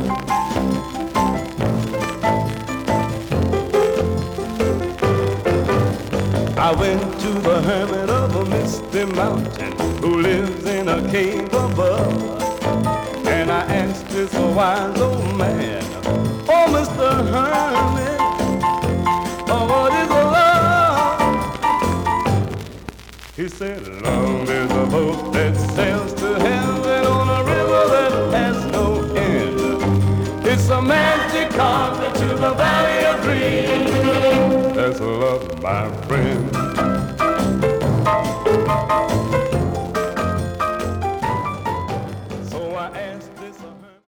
I went to the hermit of a misty mountain who lives in a cave above. And I asked this wise old man, oh, Mr. Hermit, oh, what is love? He said, love is a boat that sails to heaven on a river that has no end. It's a magic carpet to the valley of dreams. That's love, my friend.